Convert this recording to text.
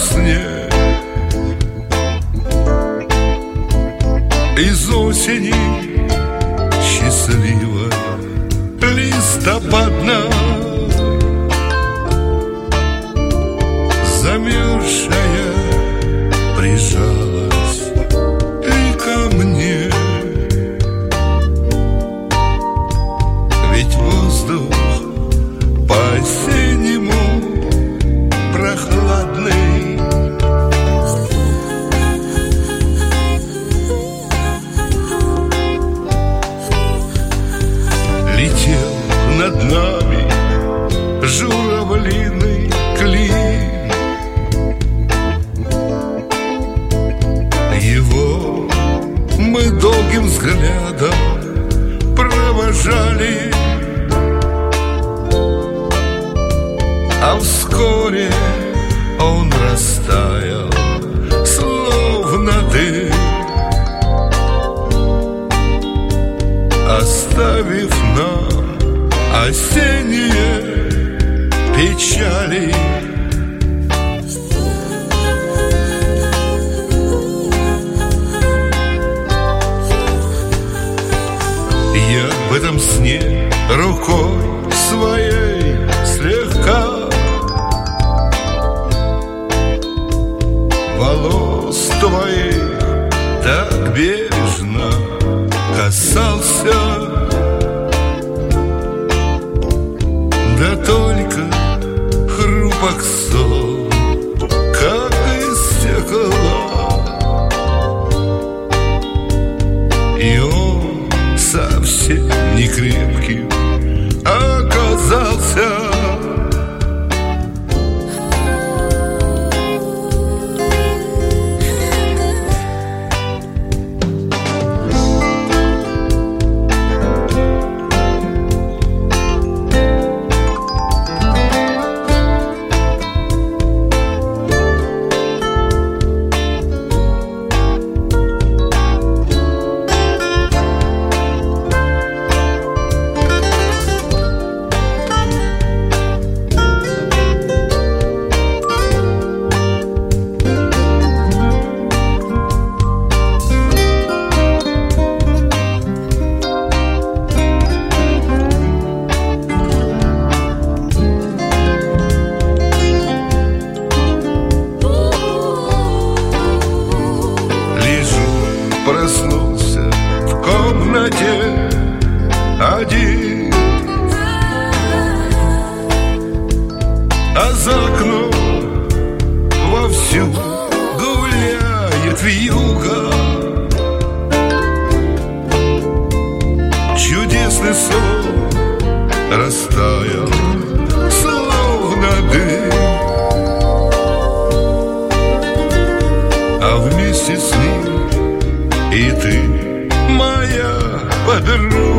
сне из осени счастливо листопадно замерзшая прижалась и ко мне. Ведь воздух по-осеннему прохладный, летел над нами журавлиный клин. Его мы долгим взглядом провожали, а вскоре он растаял, словно дым, оставив нам осенние печали. Я в этом сне рукой своей слегка волос твоих так бережно касался, да только хрупок сон, как из стекла, и он совсем не крепким оказался. Проснулся в комнате один, а за окном вовсю гуляет вьюга. Чудесный сон растаял, словно дым, а вместе с ним и ты, моя подруга.